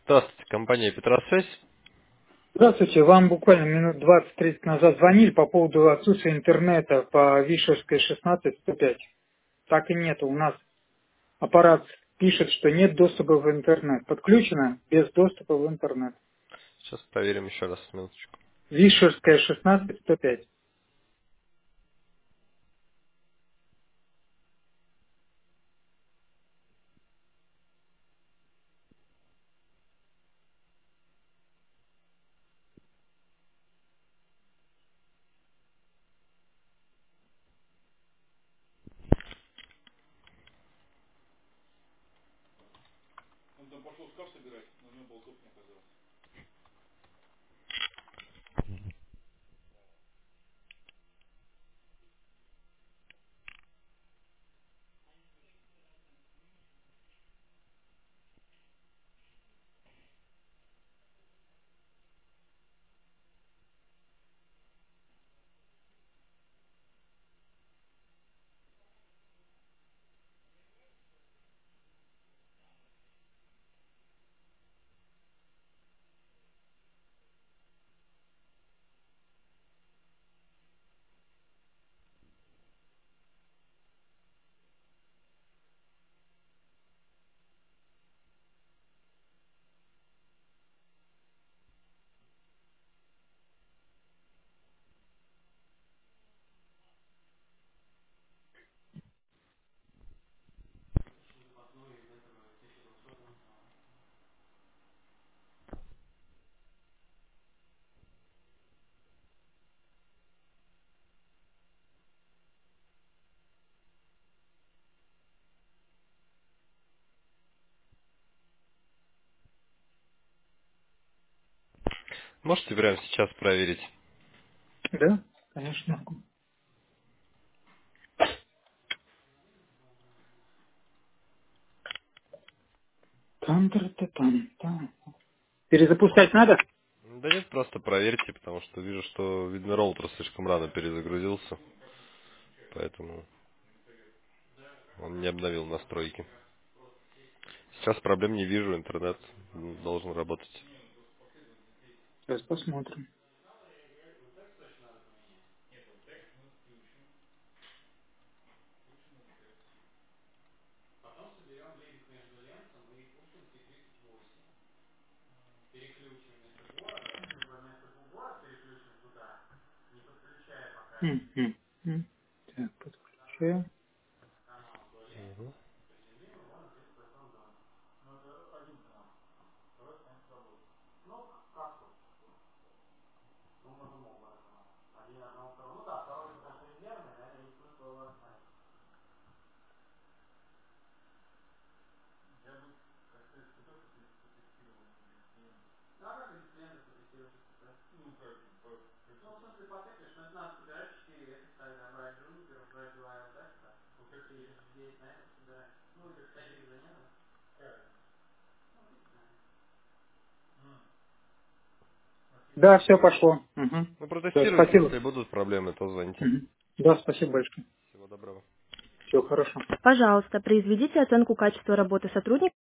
Здравствуйте, компания Петросвязь. Здравствуйте, вам буквально минут 20-30 назад звонили по поводу отсутствия интернета по Вишерской 16-105. Так и нет. У нас аппарат пишет, что нет доступа в интернет. Подключено без доступа в интернет. Сейчас проверим еще раз, минуточку. Вишерская 16-105. Можете прямо сейчас проверить? Да, конечно. Там. Перезапускать надо? Да нет, просто проверьте, потому что вижу, что, видно, роутер слишком рано перезагрузился, поэтому он не обновил настройки. Сейчас проблем не вижу, интернет должен работать. Сейчас посмотрим. Мгм. Так, подключаю. Да, все пошло. Мгм. Ну, Да, протестируйте, спасибо. если будут проблемы, то звоните. Мгм. Да, спасибо большое. Всего доброго. Все хорошо. Пожалуйста, произведите оценку качества работы сотрудника.